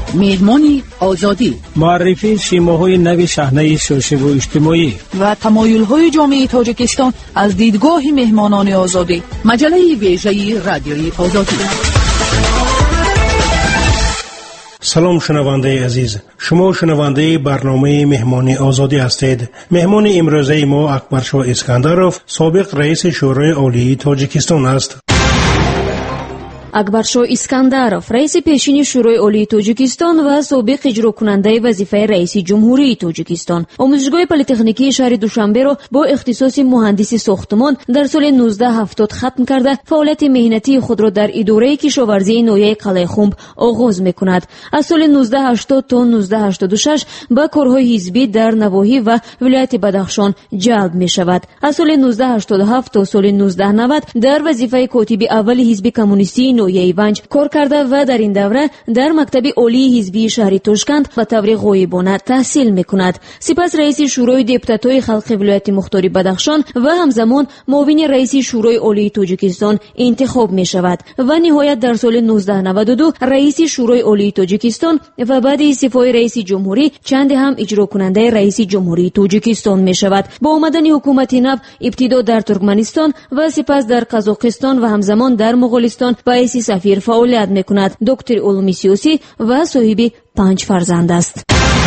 مهمان آزادی، معرفی شیماهای نو صحنه سیاسی و اجتماعی و تمایل‌های جامعه تاجیکستان از دیدگاه مهمانان آزادی. مجله ویژه رادیوی آزادی. سلام شنونده عزیز، شما شنونده برنامه مهمان آزادی هستید. مهمان امروزه ما اکبرشاه اسکندروف، سابق رئیس شورای عالی تاجیکستان است. اکبرشاه اسکندروف رئیس پیشین شورای عالی تاجیکستان و سابق اجرا کننده وظیفه رئیس جمهوری تاجیکستان، آموزشگاه پلی‌تکنیکی شهر دوشنبه را با اختصاص مهندسی ساختمان در سال 1970 ختم کرده فعالیت مهنتی خود را در اداره کشاورزی ناحیه قلعه خنب آغاز می‌کند. از سال 1980 تا 1986 به کارهای حزبی در نواحی و ولایت بدخشان جلب می‌شود. از سال 1987 تا سال 1990 در وظیفه کاتب اول حزب کمونیستی نویه ونج کار کرده و در این دوره در مکتب عالی حزبی شهر تاشکند به طور غایبانه تحصیل میکند. سپس رئیس شورای دپوتات‌های خلق ولایت مختار بدخشان و همزمان معاون رئیس شورای عالی تاجیکستان انتخاب می شود و نهایت در سال 1992 رئیس شورای عالی تاجیکستان و بعد استعفای رئیس جمهوری چند هم اجرا کننده رئیس جمهوری تاجیکستان می شود. با آمدن حکومت نو ابتدا در ترکمنستان و سپس در قزاقستان و همزمان در مغولستان و سفیر فعالیت میکند. دکتر علوم سیاسی و صاحب 5 فرزند است.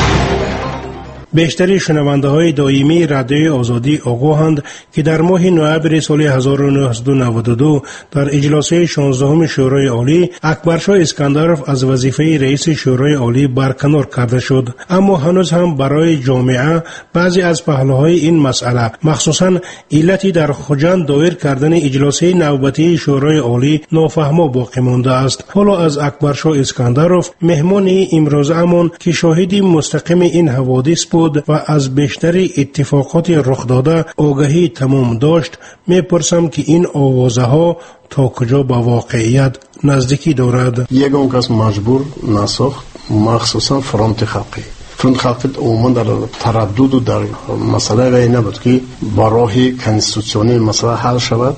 بیشتر شنونده های دائمی رادیوی آزادی آگاهند که در ماه نوامبر سال 1992 در اجلاس 16 شورای عالی اکبرشاه اسکندروف از وظیفه رئیس شورای عالی برکنار کرده شد. اما هنوز هم برای جامعه بعضی از پهلوهای این مسئله، مخصوصا علتی در خوجند دایر کردن اجلاس نوبتی شورای عالی، نافهما باقی مانده است. حالا از اکبرشاه اسکندروف، مهمان امروزمان که شاهدی مستقیم این حوادث بود و از بیشتر اتفاقات رخ داده آگاهی تمام داشت، میپرسم که این آوازه ها تا کجا با واقعیت نزدیکی دارد. یگان کس مجبور نساخت، مخصوصا فرانت خلقی. فرانت خلقی عموما در تردد و در مسئله وی نبود که با راه کنستیتوسیونی مسئله حل شود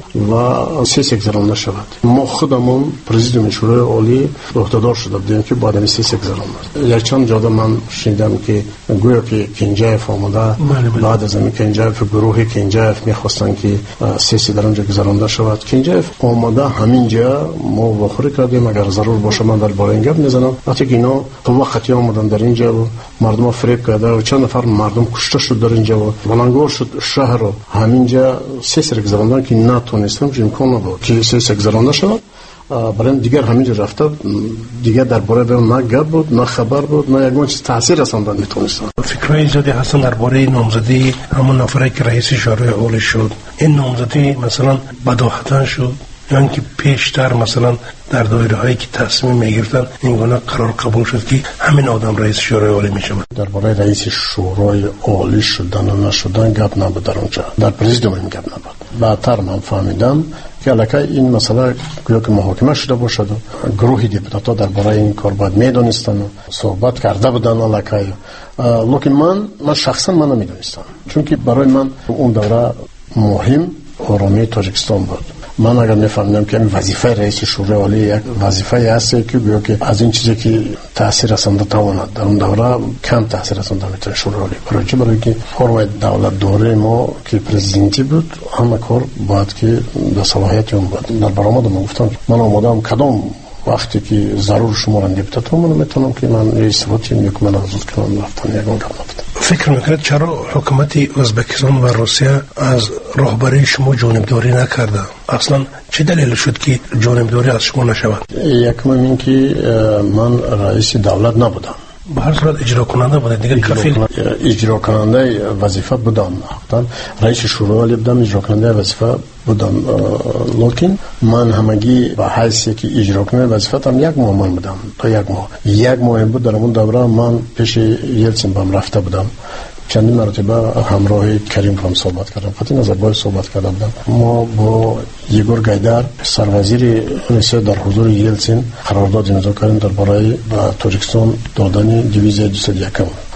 و سیاسی گذرانده شود. ما خودمون پرزیدیوم شورای عالی عهدهدار شده بودیم که بعد از سیاسی گذرانده. یک چند جاده من شنیدم که گویا که کنجایف آمده بعد از این کنجایف گروه کنجایف میخواستن که سیاسی در اونجا گذرانده شود. کنجایف آمده همینجا ما واخوری کردیم، اگر ضرور باشه من در باره این گپ میزنم. وقتی که اینا تو وقتی آمدن در اینجا و مردم فریب کرده و چند نفر مردم کشته شد در اینجا و بلنگار شد شهر رو همینجا سیاسی گذراندن که نتونستم، امکان نبود که سیاسی گذرانده شد. برای دیگر همینجا رفته، دیگر درباره به نه گپ بود، نه خبر بود، نه یگان چیز تاثیر رساندن نتونستن. فکرای زیادی هستن درباره نامزدی همون نفری که رئیس شورای عالی شد. این نامزدی مثلا بداهتن شد، یعنی که پیشتر مثلا در دایره هایی که تصمیم میگرفتن این گونه قرار قبول شد که همین آدم رئیس شورای عالی میشه. درباره رئیس شورای عالی شدن و نشدن گپ نبود در اونجا، در پرزیدیوم این گپ نبود. بعدتر من فهمیدم که الکی این مسئله گویا که محاکمه شده باشد و گروه دپوتات‌ها درباره این کار باید میدونستن و صحبت کرده بودن الکی. لیکن من شخصا من نمیدونستم، چون که برای من اون دوره مهم آرامی تاجیکستان بود. من اگر میفهمیدم که این وظیفه رئیس شورای عالی یک وظیفه است که گویا که از این چیزی که تاثیر رسانده تواند در اون دوره کم تاثیر رسانده میتونه شورای عالی. برای که فرم دولت دوره ما که پرزیدنتی بود، همه کار باید که به صلاحیت اون بود. در برآمد من گفتم من آمادم کدام وقتی که ضرور شما را دپوتات من میتونم که من رئیس وقتی یک من آزاد کنم رفتن یگان گپ نبود. فکر میکنید چرا حکومت ازبکستان و روسیه از راهبری شما جانبداری نکرده؟ اصلا چه دلیل شد که جانبداری از شما نشود؟ یکم این که من رئیس دولت نبودم، به هر صورت اجرا کننده بودم دیگه، کفیل اجرا کننده وظیفه بودم. حقا رئیس شورای عالی بودم، اجرا کننده وظیفه بودم. لیکن من همگی به حیثی که اجرا کننده وظیفه هم یک ماه من بودم تا یک ماه بود. در اون دوره من پیش یلتسین بام رفته بودم، چندین مرتبه همراه کریم هم صحبت کردم، قطعی نظربای صحبت کردم. ما با یگور گایدار سروازیر روسیه در حضور یلتسین قرارداد امضا کردیم درباره به تاجیکستان دادن دیویز 201.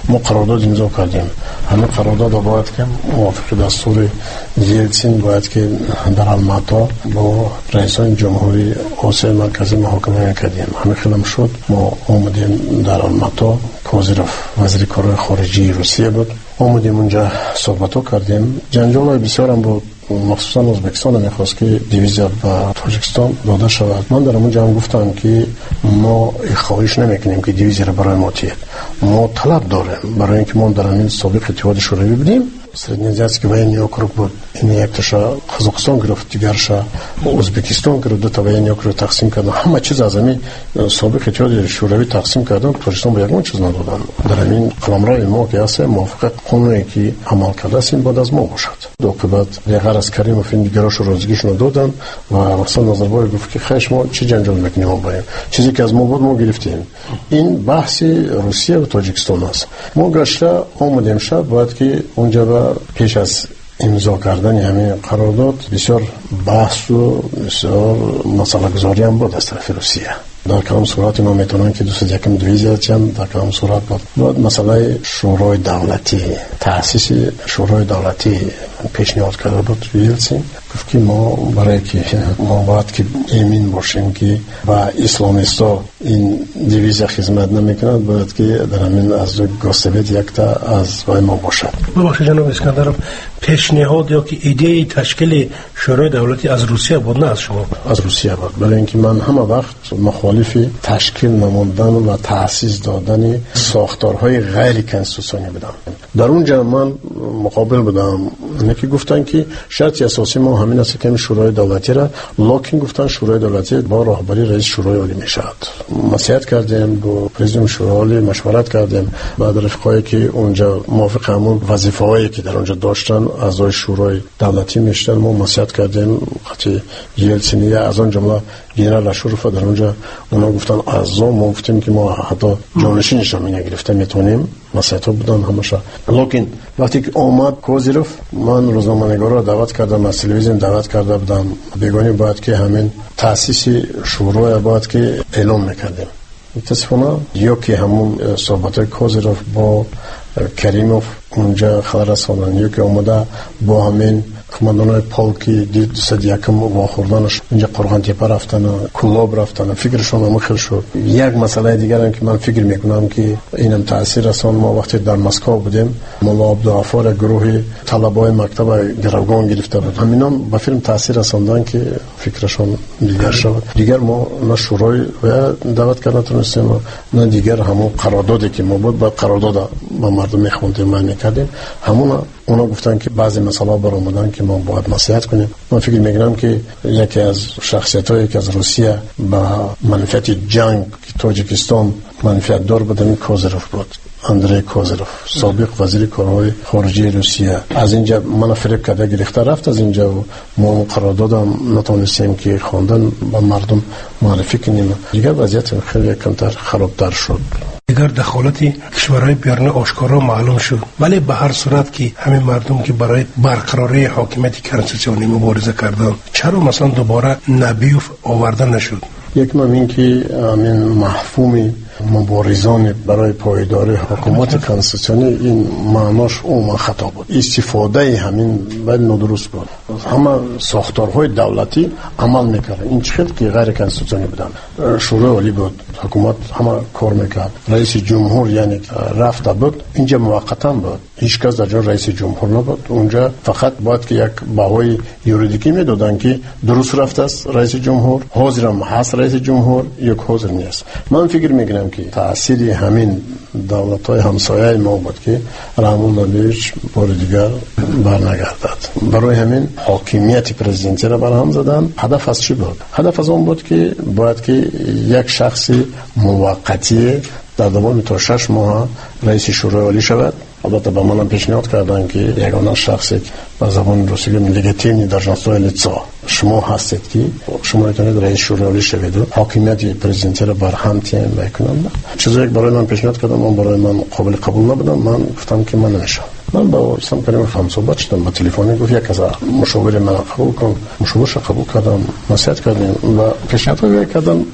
ما قرارداد امضا کردیم. همین قرارداد باید که موافق دستور یلتسین باید که در الماتا با رئیسان جمهوری آسیای مرکزی محاکمه کردیم. همین خیلی شد. ما اومدیم در الماتا، کوزیروف وزیر کارهای خارجی روسیه بود، اومدیم اونجا صحبتو کردیم. جنجال بسیار هم بود، مخصوصا ازبکستان میخواست که دیویزیا به تاجیکستان داده شود. من در اونجا هم گفتم که ما خواهش نمیکنیم که دیویزیا را برای ما تید، ما طلب داریم برای اینکه ما در همین سابق اتحاد شوروی بودیم. Среднеазиатский военный округ بود، این یک تاشا قزاقستان گرفت، دیگرشا ازبکستان گرفت، دو تا военный округ تقسیم کردن. همه چیز از همین سابق اتحاد شوروی تقسیم کردن. تاجیکستان با یگان چیز ندادن. در همین قلمرو ما که هست موافق قانونی که عمل کرده است این بعد از ما باشد. دو بعد دیگر از کریموف این دیگراش روزگیشون دادن و مثلا نظربای گفت که خیش ما چه جنجال میکنیم ما چیزی که از ما بود ما گرفتیم. این بحث روسیه و تاجیکستان است. ما گشته اومدیم شب باید که اونجا پیش از امضا کردن همین قرارداد بسیار بحث و بسیار مسئله گذاری هم بود از طرف روسیه. در کدام صورت ما میتونیم که 201 دیویزیا چند در کدام صورت بود مسئله شورای دولتی، تأسیس شورای دولتی پیشنهاد کرده بود یلتسین. گفت که ما برای که ما باید که ایمن باشیم که با اسلامیستا این دیویزیا خدمت نمیکند، باید که در همین از گستبید یک تا از وای ما باشد. ببخشید جناب اسکندرов، پیشنهاد یا که ایده تشکیل شورای دولتی از روسیه بود نه از شما؟ از روسیه بود، برای اینکه من همه وقت مخالف تشکیل نمودن و تأسیس دادن ساختارهای غیر کنستیتوسیونی بودم. در اونجا من مقابل بودم. اینکه گفتن که شرط اساسی ما همین است که شورای دولتی را، لکن گفتن شورای دولتی با رهبری رئیس شورای عالی میشد. نصیحت کردیم با پرزیدنت شورای عالی، مشورت کردیم بعد رفقایی که اونجا موافق همون وظیفه‌هایی که در اونجا داشتن اعضای شورای دولتی میشدن. ما نصیحت کردیم خاطر یلتسین از اون جمله گنرال اشورف در اونجا اونا گفتن اعضا ما گفتیم که ما حتی جانشینش هم نگرفته میتونیم. نصیحت‌ها بودن همش. لکن وقتی که اومد کوزیروف، من روزنامه‌نگارا را دعوت کردم، از تلویزیون دعوت کرده بودم. بیگانی باید که همین تأسیس شورای باید که اعلام میکردیم. متاسفانه یا که همون صحبت‌های کوزیروف با کریموف اونجا خبر رساندن، یا که اومده با همین کماندانای پولکی 201 واخوردنش اینجا قرغان تپه رفتن، کلاب رفتن، فکرشون هم خیلی شد. یک مسئله دیگر هم که من فکر میکنم که اینم تاثیر رسان، ما وقتی در مسکو بودیم مولا عبدالغفار گروه طلبای مکتب گروگان گرفته بود، همینام با فیلم تاثیر رساندن که فکرشون دیگر شد. دیگر ما نه شورای و دعوت کردن تونستیم، نه دیگر همون قراردادی که ما بود با قرارداد با مردم میخوندیم ما میکردیم. همون اونا گفتن که بعضی مسائل برآمدن که ما باید نصیحت کنیم. من فکر میکنم که یکی از شخصیتایی که از روسیه با منفعت جنگ تاجیکستان منفعت دار بودن کوزیروف بود، اندری کوزیروف، سابق وزیر کارهای خارجی روسیه. از اینجا من فریب کرده گرفته رفت از اینجا و ما قراردادم نتونستیم که خواندن با مردم معرفی کنیم. دیگر وضعیت خیلی کمتر خرابتر شد. دیگر دخالت کشورهای بیرون آشکارا معلوم شد، ولی به هر صورت که همین مردم که برای برقراری حاکمیت کنستیتوسیونی مبارزه کردن، چرا مثلا دوباره نبیوف آورده نشد؟ یک این که همین مفهوم مبارزان برای پایداری حکومت کنستیتوسیونی این معناش اون خطا بود، استفاده همین باید ندرست بود. همه ساختارهای دولتی عمل میکرد، این چقدر که غیر کنستیتوسیونی بودن. شورای عالی بود، حکومت همه کار میکرد. رئیس جمهور یعنی رفته بود اینجا موقتا بود، هیچ کس در جای رئیس جمهور نبود. اونجا فقط باید که یک بهایی یوریدیکی میدادن که درست رفته است رئیس جمهور، حاضرم هست رئیس جمهور، یک حاضر نیست. من فکر میکنم که تأثیر همین دولت‌های همسایه ما بود که رحم الله بهش بار دیگر برنگردد. برای همین حاکمیت پرزیدنتی را برهم زدن. هدف از چی بود؟ هدف از اون بود که باید که یک شخص موقتی در دوام تا 6 ماه رئیس شورای عالی شود. البته به منم پیشنهاد کردن که یگانه شخصی به زبان روسی لگیتیمی در جنسای لیتسا شما هستید که شما میتونید رئیس شورای عالی شوید و حاکمیت پرزیدنتی را برهم تعیین بکنید. چیزی که برای من پیشنهاد کردم اون برای من قابل قبول نبودم. من گفتم که من نمیشم. من با اسلام کریم خانم صحبت شدم با تلفنی، گفت یک از مشاور من قبول کن. مشاورش قبول کردم، نصیحت کردیم و پیشنهاد کردم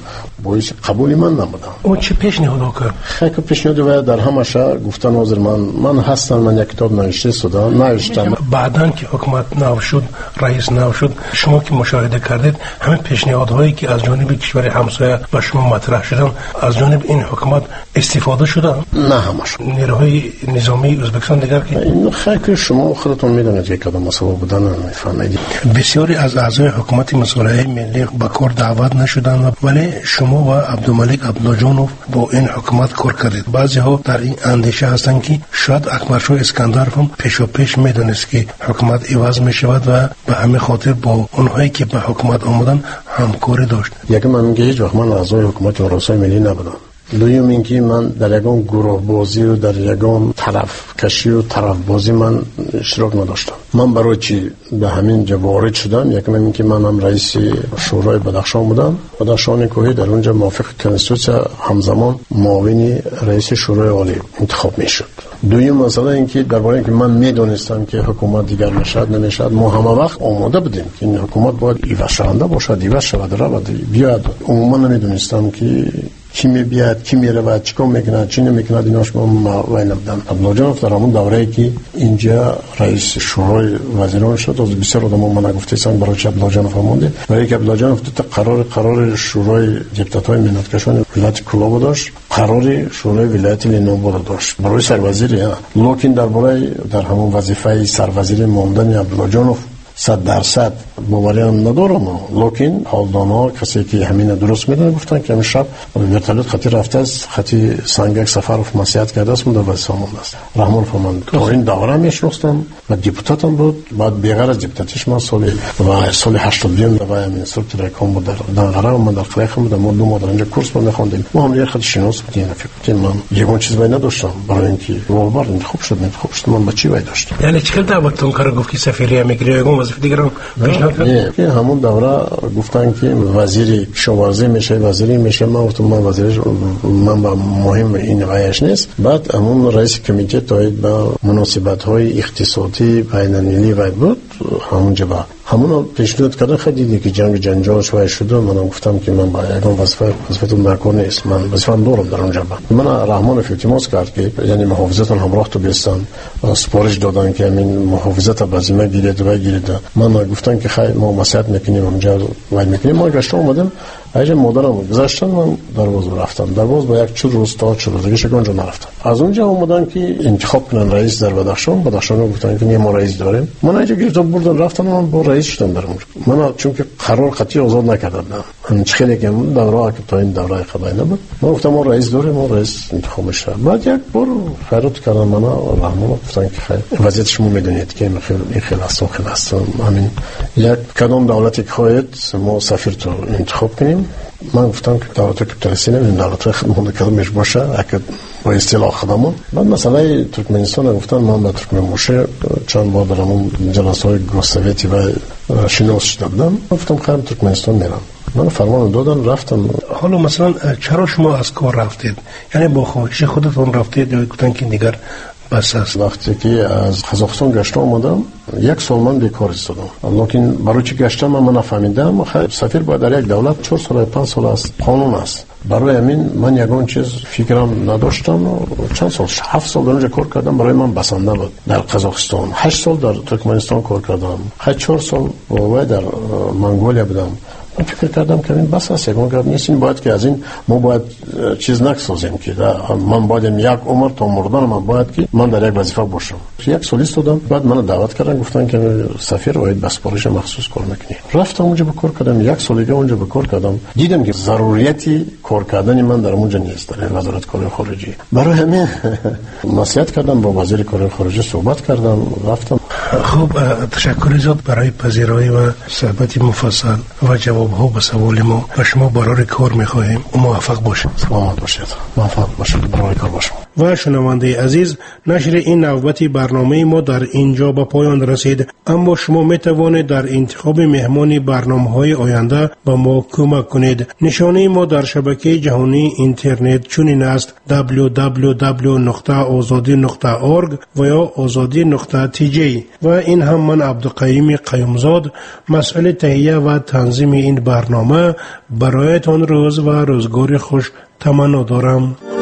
باعث قبول من نبودم. اون چه پیشنهاد کرد؟ خیلی پیشنهاد و در همش گفتن حاضر من هستم، من یک کتاب نوشتم. بعدن که حکومت نو شد، رئیس نو شد، شما که مشاهده کردید همه پیشنهادهایی که از جانب کشور همسایه و شما مطرح شدن از جانب این حکومت استفاده شده؟ نه همش. نیروهای نظامی ازبکستان دیگر که این خیلی شما خودتون میدونید که کدام مسئله بودن میفهمید. بسیاری از اعضای حکومت مصالحه ملی به کار دعوت نشدند، ولی شما و عبدالملک عبدالجانوف با این حکومت کار کردید. بعضی ها در این اندیشه هستند که شاید اکبرشاه اسکندر هم پیش میدونست که حکومت عوض میشود و به همین خاطر با اونهایی که به حکومت آمدن همکاری داشت. یکی من میگه هیچ وقت من اعضای حکومت راستای ملی نبودم. دوم اینکه من در یگان گروه بازی و در یگان طرف کشی و طرف بازی من اشتراک نداشتم. من برای چی به همین جا وارد شدم؟ یکم اینکه من هم رئیس شورای بدخشان بودم. بدخشان کوهی در اونجا موافق کنستیتوسیون همزمان معاون رئیس شورای عالی انتخاب میشد. دوم مسئله اینکه درباره اینکه من میدونستم که حکومت دیگر نمیشد، ما همه وقت آماده بودیم که این حکومت باید ایواز شونده باشد، ایواز شود رود بیاد. عموما نمیدونستم که کی میاد، کی میره و چیکار میکنه، چی نمیکنه. ایناش ما وای نبودم. عبدالجانوف در همون دوره‌ای که اینجا رئیس شورای وزیران شد، از بسیار آدم من گفتن برای چه عبدالجانوف مونده. برای که عبدالجانوف قرار شورای دپوتات‌های ملت‌کشان ولایت کلاب داشت، قرار شورای ولایت لینوبر داشت برای سروزیری. لکن در همون وظیفه سروزیری ماندن عبدالجانوف 100% باوری ندارم، لکن حالدانا کسی که همین درست میدونه گفتن که امشب ورتالت خطی رفته است، خطی سنگک سفرов مسیحت کرده است، مدار وزیفه مونده است. رحمان فرمان تو این دوره میشناختم و دپوتاتم بود. بعد بیغیر از دپوتاتیش من سال 82 و همین سال ترکم بود در دنقره. من در قلیخم بودم، ما 2 ماه در اینجا کورس می‌خوندیم. ما هم یه خط شناس بودیم. فکر کنم من یگان چیز وای نداشتم برای اینکه روبار خوب شد من بچی وای داشتم. یعنی چه دعوتتون کردن گفت که سفیری میگیره وظیفه دیگران پیشنهاد کرد؟ همون دوره گفتن که وزیری کشاورزی میشه، وزیری میشه. من گفتم من وزیرش من با مهم این وایش نیست. بعد همون رئیس کمیته تایید با مناسبت‌های اقتصادی بین‌المللی بود همونجا با همون پیشنهاد کردن. خیلی دیگه که جنگ جنجال شوی شده. من گفتم که من با یگان وظیفه نکن نیست، من وظیفه‌ام دارم در اونجا. من رحمان التماس کرد که یعنی محافظتان همراه تو بیستن، سپارش دادن که همین محافظت بازیمه گیرید. من گفتن که خیلی ما مسئله میکنیم اونجا وای میکنیم. ما گشتم اومدم اجازه مادرم گذاشتن، من درواز رفتم. درواز با یک 4 روز تا 4 روز دیگه اونجا نرفتم. از اونجا اومدن که انتخاب کنن رئیس در بدخشان گفتن که ما رئیس داریم. من اجازه گرفتم بردن رفتم، من با رئیس شدم در اونجا. من چون که قرار خطی آزاد نکردم، من خیلی که دوره که تا این دوره قبلی نبود. من گفتم ما رئیس داریم، ما رئیس انتخاب میشه. بعد یک بار خیرات کردن من رحمان گفتن که خیلی وضعیت شما میدونید که خیلی است. همین یک کدام دولتی که خواهید ما سفیر تو انتخاب کنیم. من گفتم که دولت کپیتالیستی نمیدونم دولت خدمت کدامش باشه اگه با اصطلاح خدمات. بعد مسئله ترکمنستان گفتن من به ترکمن باشه چند بار در همون جلسه‌های گوسویتی و شناس شدم. گفتم خیلی ترکمنستان میرم. من فرمان دادن رفتم. حالا مثلا چرا شما از کار رفتید؟ یعنی با خواهش خودتون رفتید یا گفتن که دیگر بس است؟ وقتی که از قزاقستان گشته آمدم 1 سال من بیکار ایستادم. لکن برای چی گشتم من نفهمیدم. سفیر باید در یک دولت 4 سال 5 سال است، قانون است. برای همین من یگان چیز فکرم نداشتم. چند سال 7 سال در اونجا کار کردم. برای من بسنده بود. در قزاقستان 8 سال در ترکمنستان کار کردم. 4 سال با در منگولیا بودم. من فکر کردم که این بس است، یگان گپ نیست. این باید که از این ما باید چیز نکسازیم که من باید یک عمر تا مردن من باید که من در یک وظیفه باشم. 1 سال ایستادم. بعد من دعوت کردن گفتن که سفیر باید بس سپارش مخصوص کار میکنی. رفتم اونجا به کار کردم. 1 سال دیگه اونجا به کار کردم. دیدم که ضرورتی کار کردن من در اونجا نیست در وزارت کار خارجه. برای همین نصیحت کردم با وزیر کار خارجه صحبت کردم رفتم. خب تشکر زیاد برای پذیرایی و صحبت مفصل و جواب ها به سوال ما. و شما برای کار میخواهیم موفق باشید. سلامت باشید. موفق باشید. برای کار باشید. و شنونده عزیز، نشر این نوبت برنامه ما در اینجا به پایان رسید، اما شما می توانید در انتخاب مهمان برنامه‌های آینده به ما کمک کنید. نشانه ما در شبکه جهانی اینترنت چنین است: www.azadi.org و یا azadi.tj. و این هم من عبدالقیوم قیومزاد، مسئول تهیه و تنظیم این برنامه، برایتان روز و روزگار خوش تمنا دارم.